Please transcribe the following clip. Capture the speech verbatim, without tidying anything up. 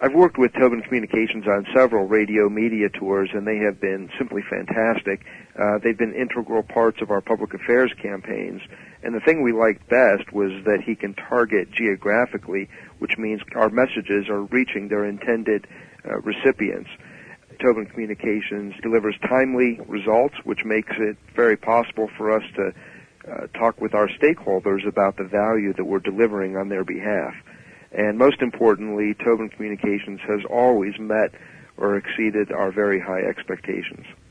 I've worked with Tobin Communications on several radio media tours, and they have been simply fantastic. Uh, they've been integral parts of our public affairs campaigns, and the thing we liked best was that he can target geographically, which means our messages are reaching their intended uh, recipients. Tobin Communications delivers timely results, which makes it very possible for us to uh, talk with our stakeholders about the value that we're delivering on their behalf. And most importantly, Tobin Communications has always met or exceeded our very high expectations.